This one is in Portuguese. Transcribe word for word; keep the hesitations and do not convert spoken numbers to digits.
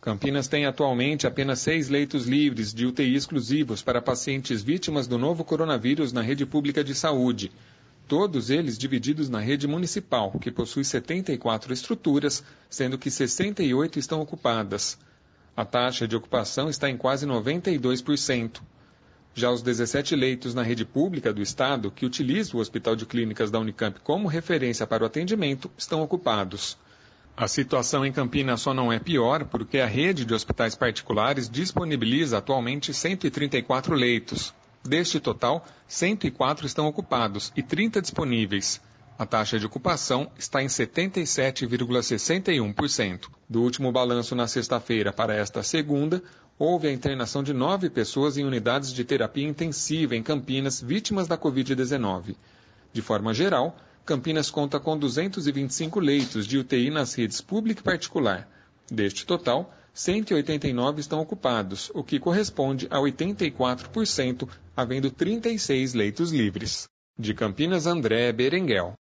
Campinas tem atualmente apenas seis leitos livres de U T I exclusivos para pacientes vítimas do novo coronavírus na rede pública de saúde. Todos eles divididos na rede municipal, que possui setenta e quatro estruturas, sendo que sessenta e oito estão ocupadas. A taxa de ocupação está em quase noventa e dois por cento. Já os dezessete leitos na rede pública do Estado, que utiliza o Hospital de Clínicas da Unicamp como referência para o atendimento, estão ocupados. A situação em Campinas só não é pior porque a rede de hospitais particulares disponibiliza atualmente cento e trinta e quatro leitos. Deste total, cento e quatro estão ocupados e trinta disponíveis. A taxa de ocupação está em setenta e sete vírgula sessenta e um por cento. Do último balanço na sexta-feira para esta segunda, houve a internação de nove pessoas em unidades de terapia intensiva em Campinas vítimas da covid dezenove. De forma geral, Campinas conta com duzentos e vinte e cinco leitos de U T I nas redes pública e particular. Deste total, cento e oitenta e nove estão ocupados, o que corresponde a oitenta e quatro por cento, havendo trinta e seis leitos livres. De Campinas, André Berenguel.